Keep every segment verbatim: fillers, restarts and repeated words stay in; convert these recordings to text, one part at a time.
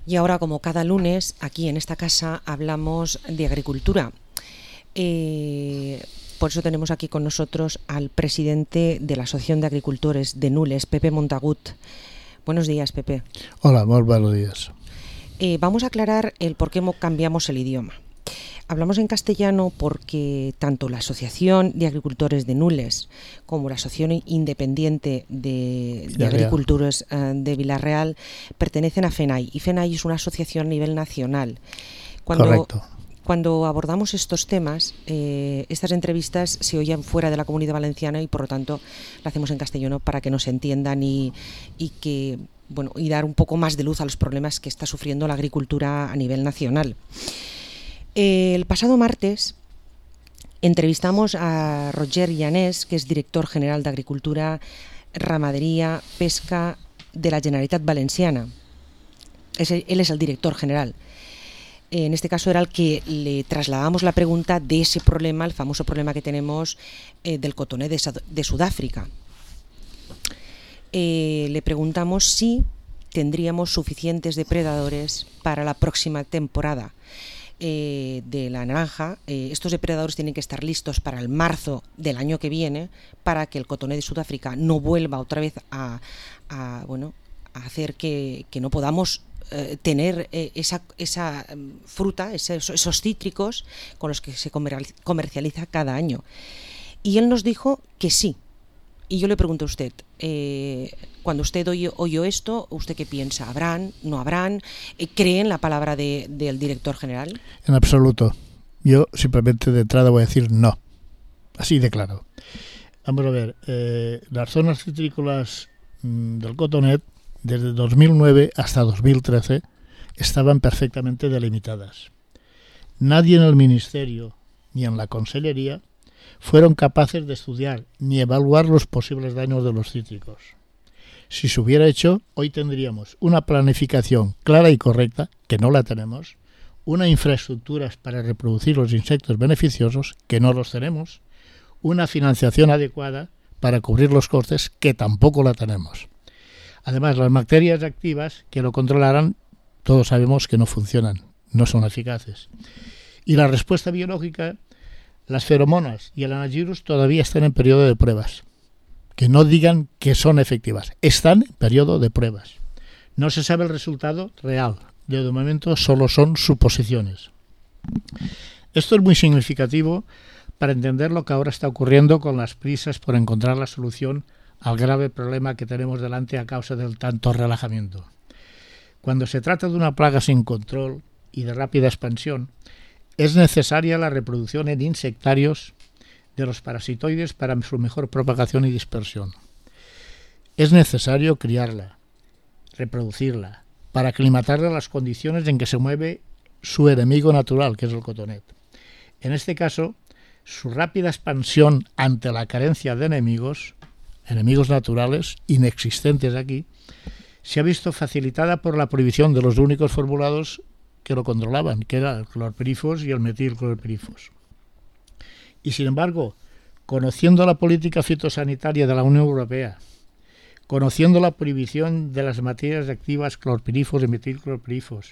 Y ahora, como cada lunes, aquí en esta casa hablamos de agricultura. Eh, por eso tenemos aquí con nosotros al presidente de la Asociación de Agricultores de Nules, Pepe Montagut. Buenos días, Pepe. Hola, muy buenos días. Eh, vamos a aclarar el por qué cambiamos el idioma. Hablamos en castellano porque tanto la Asociación de Agricultores de Nules como la Asociación Independiente de, de Agricultores uh, de Vila-real pertenecen a FENAI, y FENAI es una asociación a nivel nacional. Cuando, Correcto. Cuando abordamos estos temas, eh, estas entrevistas se oyen fuera de la Comunidad Valenciana y por lo tanto la hacemos en castellano para que nos entiendan y, y que bueno y dar un poco más de luz a los problemas que está sufriendo la agricultura a nivel nacional. El pasado martes entrevistamos a Roger Llanés, que es director general de Agricultura, Ramadería, Pesca de la Generalitat Valenciana. Es el, él es el director general. En este caso era el que le trasladamos la pregunta de ese problema, el famoso problema que tenemos eh, del cotoné de, de Sudáfrica. Eh, le preguntamos si tendríamos suficientes depredadores para la próxima temporada Eh, de la naranja. Eh, estos depredadores tienen que estar listos para el marzo del año que viene para que el cotoné de Sudáfrica no vuelva otra vez a, a bueno a hacer que, que no podamos eh, tener eh, esa, esa fruta, ese, esos cítricos con los que se comercializa cada año. Y él nos dijo que sí. Y yo le pregunto a usted, eh, cuando usted oyó, oyó esto, ¿usted qué piensa? ¿Habrán? ¿No habrán? Eh, ¿Cree en la palabra de, del director general? En absoluto. Yo simplemente de entrada voy a decir no. Así de claro. Vamos a ver, eh, las zonas citrícolas mmm, del cotonet, desde dos mil nueve hasta dos mil trece, estaban perfectamente delimitadas. Nadie en el Ministerio ni en la Consellería fueron capaces de estudiar ni evaluar los posibles daños de los cítricos. Si se hubiera hecho, hoy tendríamos una planificación clara y correcta, que no la tenemos, una infraestructuras para reproducir los insectos beneficiosos, que no los tenemos, una financiación adecuada para cubrir los costes, que tampoco la tenemos. Además, las bacterias activas que lo controlaran, todos sabemos que no funcionan, no son eficaces. Y la respuesta biológica, las feromonas y el anagirus todavía están en periodo de pruebas. Que no digan que son efectivas. Están en periodo de pruebas. No se sabe el resultado real. De momento solo son suposiciones. Esto es muy significativo para entender lo que ahora está ocurriendo con las prisas por encontrar la solución al grave problema que tenemos delante a causa del tanto relajamiento. Cuando se trata de una plaga sin control y de rápida expansión, es necesaria la reproducción en insectarios de los parasitoides para su mejor propagación y dispersión. Es necesario criarla, reproducirla, para aclimatarla a las condiciones en que se mueve su enemigo natural, que es el cotonet. En este caso, su rápida expansión ante la carencia de enemigos, enemigos naturales, inexistentes aquí, se ha visto facilitada por la prohibición de los únicos formulados que lo controlaban, que era el clorpirifos y el metilclorpirifos. Y sin embargo, conociendo la política fitosanitaria de la Unión Europea, conociendo la prohibición de las materias activas clorpirifos y metilclorpirifos,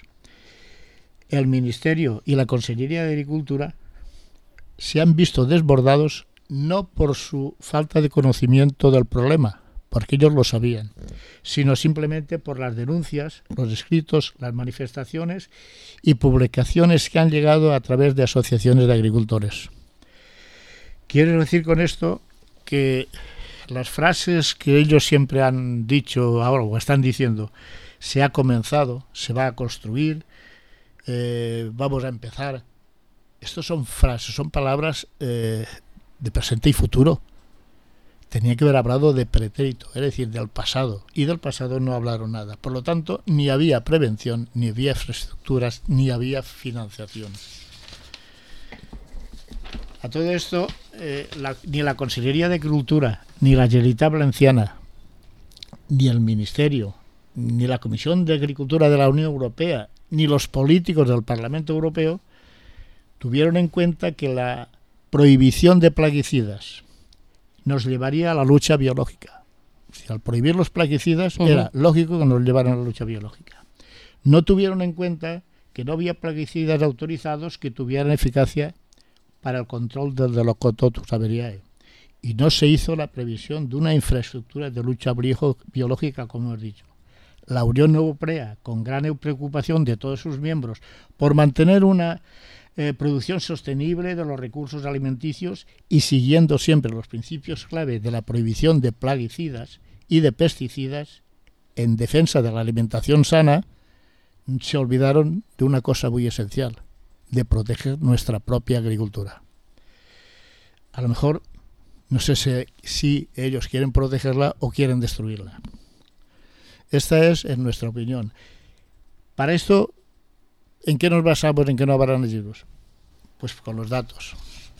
el Ministerio y la Consellería de Agricultura se han visto desbordados no por su falta de conocimiento del problema, porque ellos lo sabían, sino simplemente por las denuncias, los escritos, las manifestaciones y publicaciones que han llegado a través de asociaciones de agricultores. Quiero decir con esto que las frases que ellos siempre han dicho ahora o están diciendo, se ha comenzado, se va a construir, eh, vamos a empezar, estos son frases, son palabras eh, de presente y futuro. Tenía que haber hablado de pretérito, es decir, del pasado, y del pasado no hablaron nada. Por lo tanto, ni había prevención, ni había infraestructuras, ni había financiación. A todo esto, eh, la, ni la Consellería de Agricultura, ni la Generalitat Valenciana, ni el Ministerio, ni la Comisión de Agricultura de la Unión Europea, ni los políticos del Parlamento Europeo tuvieron en cuenta que la prohibición de plaguicidas nos llevaría a la lucha biológica. Si al prohibir los plaguicidas uh-huh. era lógico que nos llevaran a la lucha biológica. no tuvieron en cuenta que no había plaguicidas autorizados que tuvieran eficacia para el control del Delocototus averiae. Y no se hizo la previsión de una infraestructura de lucha biológica, como hemos dicho. La Unión Europea, con gran preocupación de todos sus miembros por mantener una eh, producción sostenible de los recursos alimenticios y siguiendo siempre los principios clave de la prohibición de plaguicidas y de pesticidas en defensa de la alimentación sana, se olvidaron de una cosa muy esencial, de proteger nuestra propia agricultura. A lo mejor, no sé si, si ellos quieren protegerla o quieren destruirla. Esta es, en nuestra opinión. Para esto, ¿en qué nos basamos? ¿En qué no habrán libros? Pues con los datos.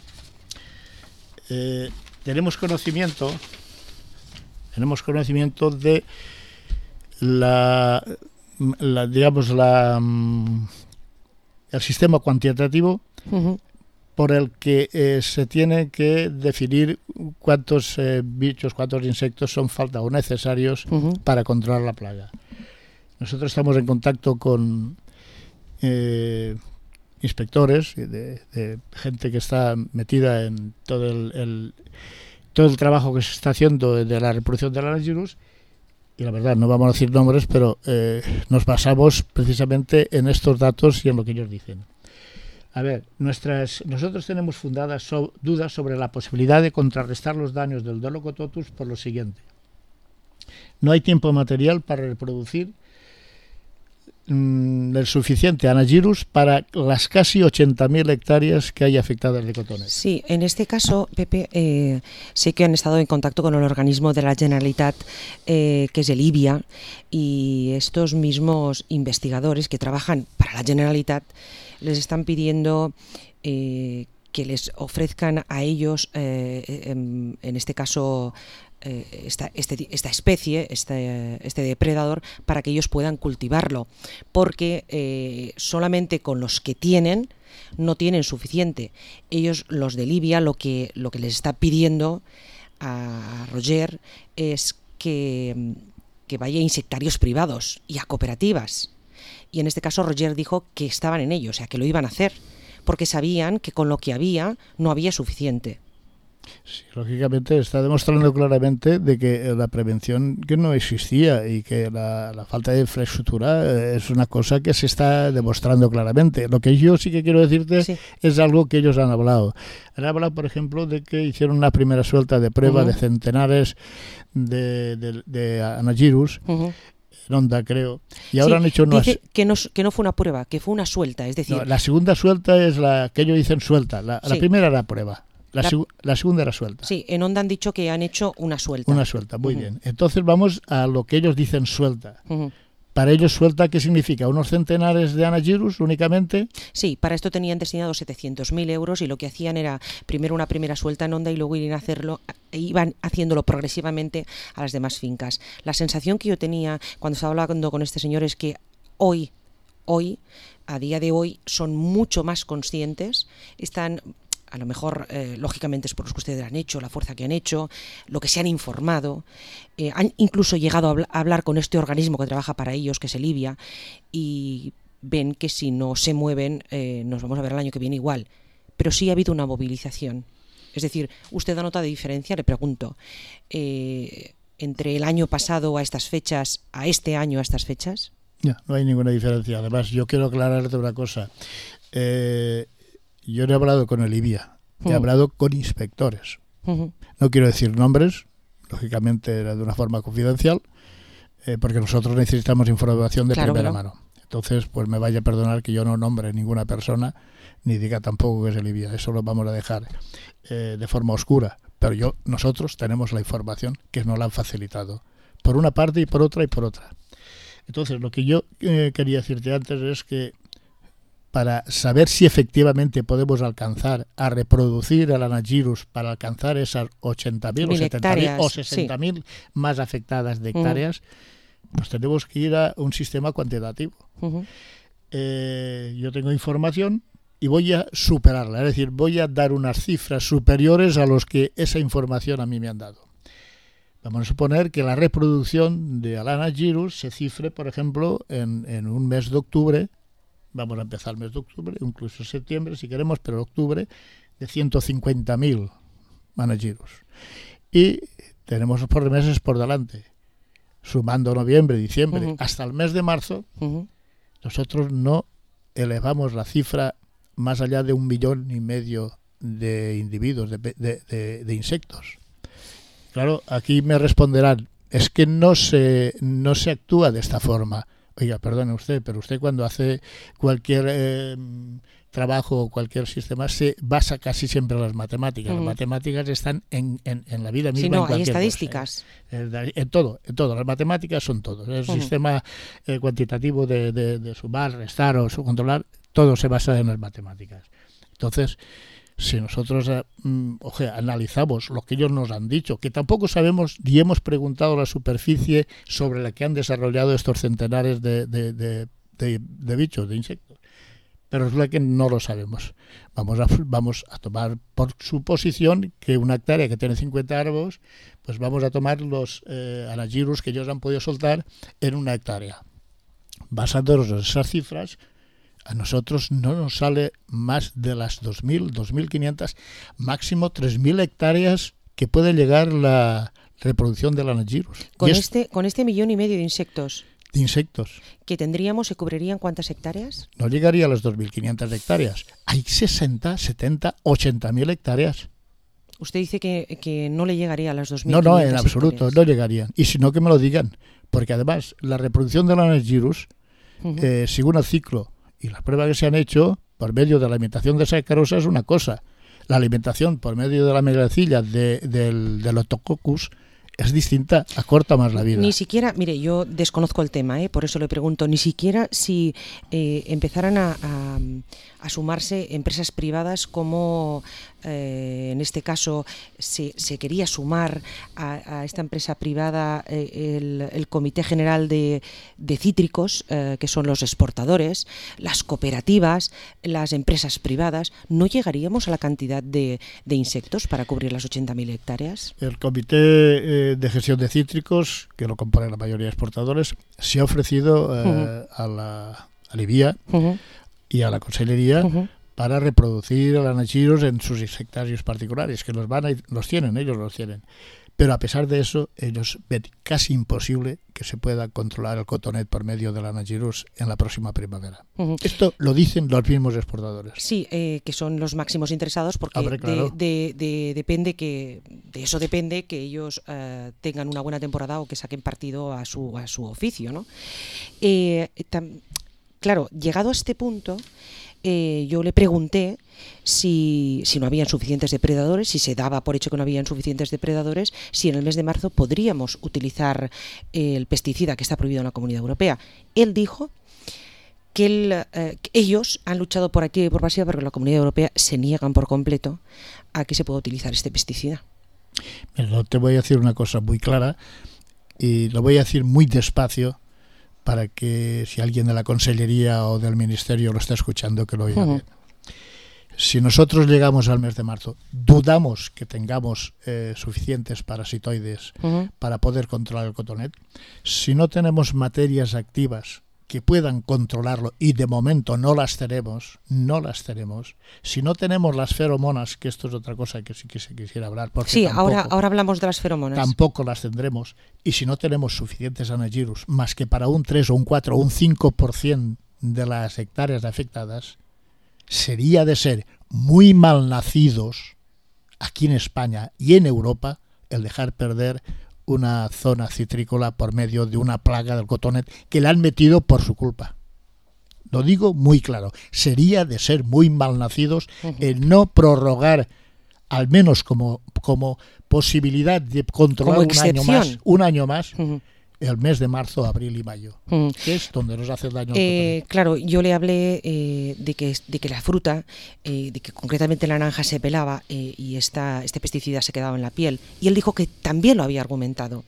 Eh, tenemos conocimiento, tenemos conocimiento de la, la digamos, la el sistema cuantitativo uh-huh. por el que eh, se tiene que definir cuántos eh, bichos, cuántos insectos son falta o necesarios uh-huh. para controlar la plaga. Nosotros estamos en contacto con eh, inspectores, de, de gente que está metida en todo el, el todo el trabajo que se está haciendo de la reproducción del Anagyrus, y la verdad, no vamos a decir nombres, pero eh, nos basamos precisamente en estos datos y en lo que ellos dicen. A ver, nuestras, nosotros tenemos fundadas so, dudas sobre la posibilidad de contrarrestar los daños del Delocototus por lo siguiente. No hay tiempo material para reproducir mmm, el suficiente Anagyrus para las casi ochenta mil hectáreas que hay afectadas de cotones. Sí, en este caso, Pepe, eh, sé que han estado en contacto con el organismo de la Generalitat, eh, que es el I B I A, y estos mismos investigadores que trabajan para la Generalitat les están pidiendo eh, que les ofrezcan a ellos, eh, en, en este caso, eh, esta, este, esta especie, este, este depredador, para que ellos puedan cultivarlo, porque eh, solamente con los que tienen no tienen suficiente. Ellos, los de Libia, lo que, lo que les está pidiendo a Roger es que, que vaya a insectarios privados y a cooperativas. Y en este caso Roger dijo que estaban en ello, o sea, que lo iban a hacer, porque sabían que con lo que había no había suficiente. Sí, lógicamente está demostrando claramente de que la prevención que no existía y que la, la falta de infraestructura es una cosa que se está demostrando claramente. Lo que yo sí que quiero decirte sí. es algo que ellos han hablado. Han hablado, por ejemplo, de que hicieron una primera suelta de prueba uh-huh. de centenares de, de, de Anagyrus, uh-huh. Onda, creo. Y ahora sí, han hecho unas... Dice que no, que no fue una prueba, que fue una suelta, es decir... No, la segunda suelta es la que ellos dicen suelta. La, sí. la primera era prueba. La, la, seg- la segunda era suelta. Sí, en Onda han dicho que han hecho una suelta. Una suelta, muy uh-huh. bien. Entonces vamos a lo que ellos dicen suelta. Uh-huh. Para ellos suelta, ¿qué significa? ¿Unos centenares de Anagyrus únicamente? Sí, para esto tenían destinados setecientos mil euros y lo que hacían era primero una primera suelta en Onda y luego iban, a hacerlo, iban haciéndolo progresivamente a las demás fincas. La sensación que yo tenía cuando estaba hablando con este señor es que hoy, hoy, a día de hoy, son mucho más conscientes, están... A lo mejor, eh, lógicamente, es por lo que ustedes han hecho, la fuerza que han hecho, lo que se han informado. Eh, han incluso llegado a, habl- a hablar con este organismo que trabaja para ellos, que es el I B I A, y ven que si no se mueven, eh, nos vamos a ver el año que viene igual. Pero sí ha habido una movilización. Es decir, ¿usted da nota de diferencia? Le pregunto. Eh, ¿Entre el año pasado a estas fechas, a este año a estas fechas? No, no hay ninguna diferencia. Además, yo quiero aclararte una cosa. Eh... Yo no he hablado con el I B I A, he uh-huh. hablado con inspectores. Uh-huh. No quiero decir nombres, lógicamente era de una forma confidencial, eh, porque nosotros necesitamos información de claro, primera claro. mano. Entonces, pues me vaya a perdonar que yo no nombre ninguna persona, ni diga tampoco que es el I B I A. Eso lo vamos a dejar eh, de forma oscura. Pero yo, nosotros tenemos la información que nos la han facilitado, por una parte y por otra y por otra. Entonces, lo que yo eh, quería decirte antes es que para saber si efectivamente podemos alcanzar a reproducir el Anagyrus para alcanzar esas ochenta mil o setenta mil o sesenta mil sí. más afectadas de hectáreas, uh-huh. pues tenemos que ir a un sistema cuantitativo. Uh-huh. Eh, yo tengo información y voy a superarla, es decir, voy a dar unas cifras superiores a los que esa información a mí me han dado. Vamos a suponer que la reproducción de Alana gyrus se cifre, por ejemplo, en, en un mes de octubre, vamos a empezar el mes de octubre, incluso septiembre si queremos, pero octubre, de ciento cincuenta mil Alana gyrus. Y tenemos por meses por delante, sumando noviembre, diciembre, uh-huh. hasta el mes de marzo, uh-huh. nosotros no elevamos la cifra más allá de un millón y medio de individuos, de, de, de, de insectos. Claro, aquí me responderán, es que no se, no se actúa de esta forma. Oiga, perdone usted, pero usted cuando hace cualquier eh, trabajo o cualquier sistema se basa casi siempre en las matemáticas. Mm. Las matemáticas están en, en, en la vida misma. Sí, no, en hay estadísticas. Cosa, ¿eh? En todo, en todo. Las matemáticas son todo. El mm. sistema eh, cuantitativo de, de, de sumar, restar o subcontrolar, todo se basa en las matemáticas. Entonces, si nosotros eh, oje, analizamos lo que ellos nos han dicho, que tampoco sabemos ni hemos preguntado la superficie sobre la que han desarrollado estos centenares de, de, de, de, de bichos, de insectos, pero es la que no lo sabemos. Vamos a, vamos a tomar por suposición que una hectárea que tiene cincuenta árboles, pues vamos a tomar los eh, anagirus que ellos han podido soltar en una hectárea. Basándonos en esas cifras, a nosotros no nos sale más de las dos mil, dos mil quinientas, máximo tres mil hectáreas que puede llegar la reproducción del anagirus. Con este, con este millón y medio de insectos. De insectos. ¿Que tendríamos, se cubrirían cuántas hectáreas? No llegaría a las dos mil quinientas hectáreas. Hay sesenta, setenta, ochenta mil hectáreas. Usted dice que, que no le llegaría a las dos mil No, quinientas no, en absoluto, hectáreas. No llegarían. Y si no, que me lo digan. Porque además, la reproducción del anagirus, uh-huh. eh, según el ciclo, y las pruebas que se han hecho por medio de la alimentación de sacarosa es una cosa. La alimentación por medio de la megalacilla de, del, del Otococcus es distinta, acorta más la vida. Ni siquiera, mire, yo desconozco el tema, ¿eh? Por eso le pregunto, ni siquiera si eh, empezaran a, a, a sumarse empresas privadas como eh, en este caso se, se quería sumar a, a esta empresa privada eh, el, el Comité General de, de Cítricos, eh, que son los exportadores, las cooperativas, las empresas privadas, ¿no llegaríamos a la cantidad de, de insectos para cubrir las ochenta mil hectáreas? El Comité eh, de Gestión de Cítricos, que lo componen la mayoría de exportadores, se ha ofrecido eh, uh-huh. a la a Libia uh-huh. y a la Consellería uh-huh. para reproducir el anagirus en sus hectáreas particulares, que los van a, los tienen, ellos los tienen. Pero a pesar de eso, ellos ven casi imposible que se pueda controlar el cotonet por medio del anagirus en la próxima primavera. Uh-huh. Esto lo dicen los mismos exportadores. Sí, eh, que son los máximos interesados porque Hombre, claro. de, de, de, depende que de eso depende que ellos uh, tengan una buena temporada o que saquen partido a su a su oficio, ¿no? Eh, tam, claro, llegado a este punto, eh, yo le pregunté si, si no habían suficientes depredadores, si se daba por hecho que no habían suficientes depredadores, si en el mes de marzo podríamos utilizar el pesticida que está prohibido en la Comunidad Europea. Él dijo que, él, eh, que ellos han luchado por aquí y por pasiva porque la Comunidad Europea se niegan por completo a que se pueda utilizar este pesticida. Pero te voy a decir una cosa muy clara y lo voy a decir muy despacio para que si alguien de la Consellería o del Ministerio lo está escuchando, que lo oiga uh-huh. bien. Si nosotros llegamos al mes de marzo, dudamos que tengamos eh, suficientes parasitoides uh-huh. para poder controlar el cotonet. Si no tenemos materias activas que puedan controlarlo, y de momento no las tenemos, no las tenemos. Si no tenemos las feromonas, que esto es otra cosa que sí que se quisiera hablar, porque sí, tampoco, ahora, ahora hablamos de las feromonas. Tampoco las tendremos. Y si no tenemos suficientes anagirus, más que para un tres o un cuatro o un cinco por ciento de las hectáreas afectadas, sería de ser muy mal nacidos aquí en España y en Europa el dejar perder una zona citrícola por medio de una plaga del cotonet que le han metido por su culpa. Lo digo muy claro, sería de ser muy mal nacidos uh-huh. el no prorrogar, al menos como, como posibilidad de controlar un año más, un año más uh-huh. el mes de marzo, abril y mayo, mm. que es donde nos hace daño. Eh, claro, yo le hablé eh, de, que, de que la fruta, eh, de que concretamente la naranja se pelaba eh, y esta, este pesticida se quedaba en la piel. Y él dijo que también lo había argumentado,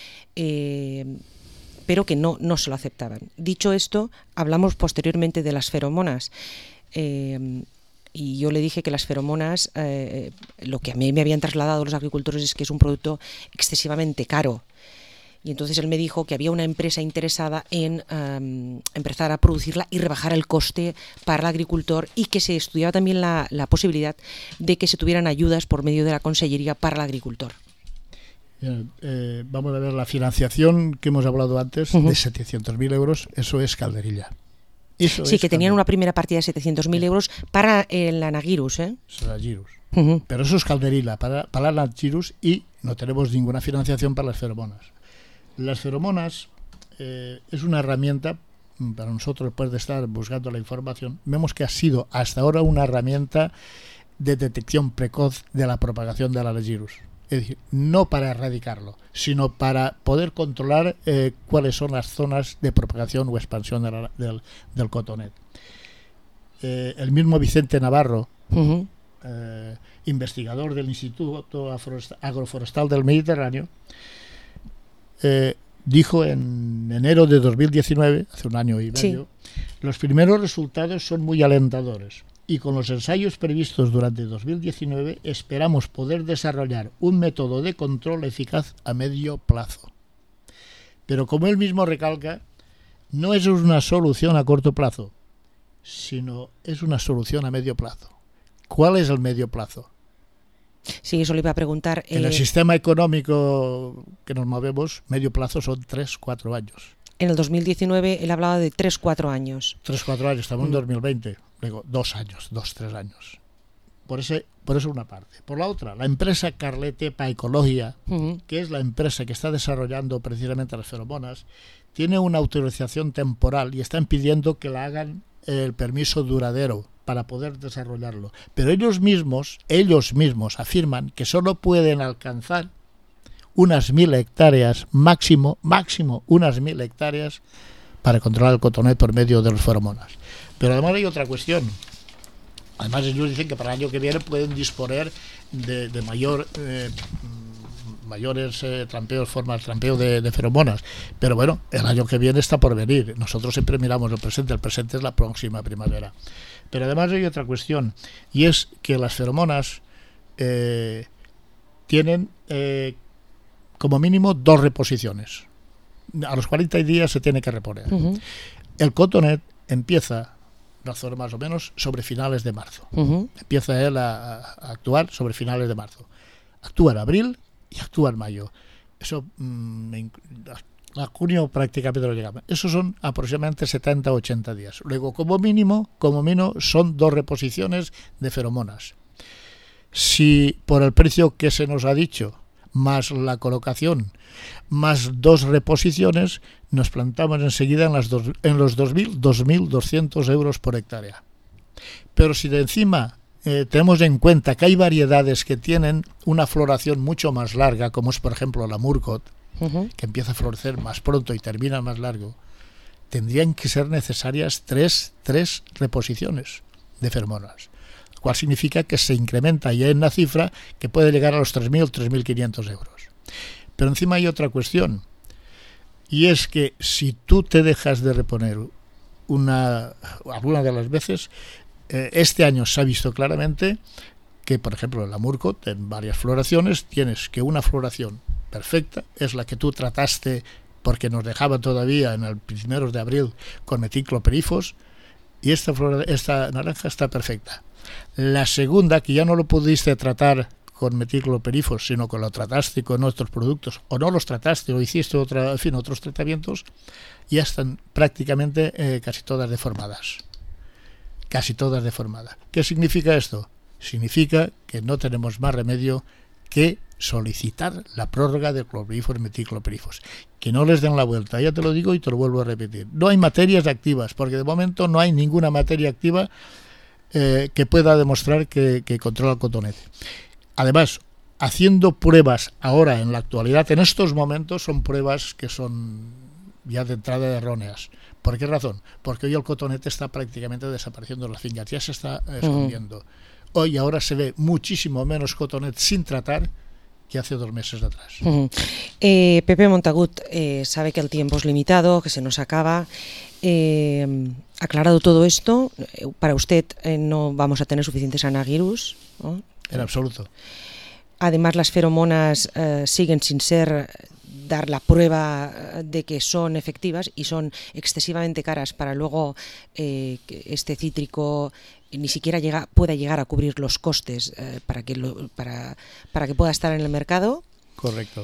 eh, pero que no, no se lo aceptaban. Dicho esto, hablamos posteriormente de las feromonas. Eh, y yo le dije que las feromonas, eh, lo que a mí me habían trasladado los agricultores es que es un producto excesivamente caro. Y entonces él me dijo que había una empresa interesada en um, empezar a producirla y rebajar el coste para el agricultor, y que se estudiaba también la, la posibilidad de que se tuvieran ayudas por medio de la Consellería para el agricultor. Bien, eh, vamos a ver la financiación que hemos hablado antes, uh-huh. de setecientos mil euros, eso es calderilla. Eso sí, es que tenían calderilla. Una primera partida de setecientos mil euros para el Anagirus. ¿eh? Anagirus. Uh-huh. Pero eso es calderilla para, para el Anagirus, y no tenemos ninguna financiación para las feromonas. Las feromonas eh, es una herramienta, para nosotros, después de estar buscando la información, vemos que ha sido hasta ahora una herramienta de detección precoz de la propagación del Anagirus. Es decir, no para erradicarlo, sino para poder controlar eh, cuáles son las zonas de propagación o expansión de la, del, del cotonet. Eh, el mismo Vicente Navarro, uh-huh. eh, investigador del Instituto Agroforestal del Mediterráneo, eh, dijo en enero de dos mil diecinueve, hace un año y medio, sí. Los primeros resultados son muy alentadores. Y con los ensayos previstos durante dos mil diecinueve esperamos poder desarrollar un método de control eficaz a medio plazo. Pero como él mismo recalca, no es una solución a corto plazo, sino es una solución a medio plazo. ¿Cuál es el medio plazo? Sí, eso le iba a preguntar. En eh... el sistema económico que nos movemos, medio plazo son tres, cuatro años. En el dos mil diecinueve él hablaba de tres, cuatro años. tres, cuatro años, estamos mm. en dos mil veinte. Luego, dos años, dos, tres años. Por ese, por eso una parte. Por la otra, la empresa Carlete Paecología, uh-huh. que es la empresa que está desarrollando precisamente las feromonas, tiene una autorización temporal y están pidiendo que la hagan el permiso duradero para poder desarrollarlo. Pero ellos mismos, ellos mismos afirman que solo pueden alcanzar unas mil hectáreas, máximo, máximo unas mil hectáreas para controlar el cotonet por medio de las feromonas. Pero además hay otra cuestión. Además ellos dicen que para el año que viene pueden disponer de, de mayor eh, mayores eh, trampeos, formas de trampeo de, de feromonas. Pero bueno, el año que viene está por venir. Nosotros siempre miramos el presente, el presente es la próxima primavera. Pero además hay otra cuestión, y es que las feromonas eh, tienen eh, como mínimo dos reposiciones. A los cuarenta días se tiene que reponer. Uh-huh. El cotonet empieza más o menos sobre finales de marzo. Uh-huh. Empieza él a, a actuar sobre finales de marzo. Actúa en abril y actúa en mayo. Eso mmm, a junio prácticamente lo llegamos. Esos son aproximadamente setenta a ochenta días. Luego, como mínimo, como mínimo son dos reposiciones de feromonas. Si por el precio que se nos ha dicho, más la colocación, más dos reposiciones, nos plantamos enseguida en, las dos, en los dos mil, dos mil doscientos euros por hectárea. Pero si de encima eh, tenemos en cuenta que hay variedades que tienen una floración mucho más larga, como es por ejemplo la Murcot, uh-huh. que empieza a florecer más pronto y termina más largo, tendrían que ser necesarias tres, tres reposiciones de feromonas. Lo cual significa que se incrementa ya en la cifra que puede llegar a los tres mil, tres mil quinientos euros. Pero encima hay otra cuestión, y es que si tú te dejas de reponer una alguna de las veces, eh, este año se ha visto claramente que, por ejemplo, en la Murcot, en varias floraciones, tienes que una floración perfecta es la que tú trataste, porque nos dejaba todavía en el primeros de abril con meticloperifos, y esta, flora, esta naranja está perfecta. La segunda, que ya no lo pudiste tratar con meticloperifos, sino que lo trataste con otros productos, o no los trataste, o hiciste otra, en fin, otros tratamientos, ya están prácticamente eh, casi todas deformadas. Casi todas deformadas. ¿Qué significa esto? Significa que no tenemos más remedio que solicitar la prórroga de cloropirifos y meticloperifos. Que no les den la vuelta, ya te lo digo y te lo vuelvo a repetir. No hay materias activas, porque de momento no hay ninguna materia activa eh, que pueda demostrar que, que controla el cotonete. Además, haciendo pruebas ahora, en la actualidad, en estos momentos, son pruebas que son ya de entrada erróneas. ¿Por qué razón? Porque hoy el cotonete está prácticamente desapareciendo en las fincas, ya se está escondiendo. Uh-huh. Hoy ahora se ve muchísimo menos cotonete sin tratar que hace dos meses atrás. Uh-huh. eh, Pepe Montagut eh, sabe que el tiempo es limitado, que se nos acaba. Eh, Aclarado todo esto, para usted eh, no vamos a tener suficientes anagirus, ¿no? En absoluto. Además, las feromonas eh, siguen sin ser dar la prueba de que son efectivas y son excesivamente caras para luego eh, que este cítrico ni siquiera llega, pueda llegar a cubrir los costes eh, para que lo, para, para que pueda estar en el mercado. Correcto.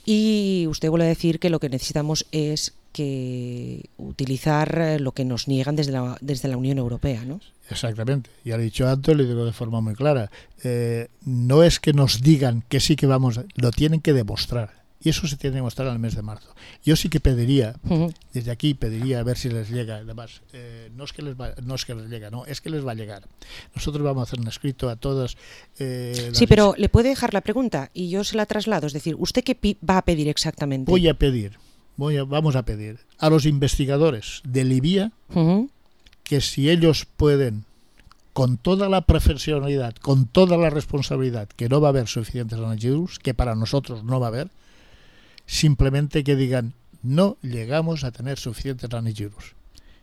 Y usted vuelve a decir que lo que necesitamos es que utilizar lo que nos niegan desde la, desde la Unión Europea, ¿no? Exactamente. Ya lo he dicho antes, lo digo de forma muy clara. Eh, no es que nos digan que sí que vamos, lo tienen que demostrar. Y eso se tiene que demostrar en el mes de marzo. Yo sí que pediría, uh-huh. desde aquí pediría a ver si les llega. Además, eh, no es que les va, no es que les llega, no, es que les va a llegar. Nosotros vamos a hacer un escrito a todas. Eh, sí, pero le puede dejar la pregunta y yo se la traslado. Es decir, ¿usted qué pi- va a pedir exactamente? Voy a pedir, voy a, vamos a pedir a los investigadores de Libia uh-huh. que si ellos pueden, con toda la profesionalidad, con toda la responsabilidad, que no va a haber suficientes antivirus, que para nosotros no va a haber, simplemente que digan no llegamos a tener suficientes antivirus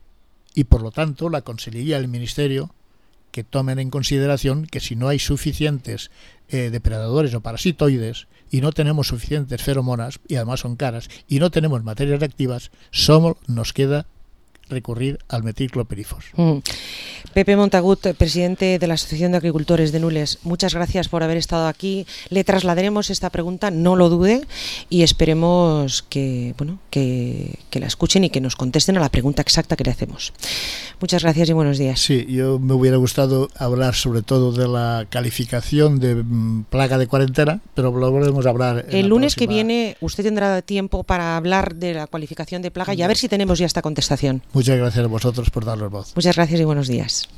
y por lo tanto la Consellería del Ministerio que tomen en consideración que si no hay suficientes eh, depredadores o parasitoides y no tenemos suficientes feromonas y además son caras y no tenemos materias reactivas, solo nos queda recurrir al metilclopirifos. Mm. Pepe Montagut, presidente de la Asociación de Agricultores de Nules, muchas gracias por haber estado aquí. Le trasladaremos esta pregunta, no lo dude, y esperemos que, bueno, que, que la escuchen y que nos contesten a la pregunta exacta que le hacemos. Muchas gracias y buenos días. Sí, yo me hubiera gustado hablar sobre todo de la calificación de mm, plaga de cuarentena, pero lo volvemos a hablar. El lunes próxima... que viene usted tendrá tiempo para hablar de la cualificación de plaga y a ver si tenemos ya esta contestación. Muchas gracias a vosotros por darnos voz. Muchas gracias y buenos días.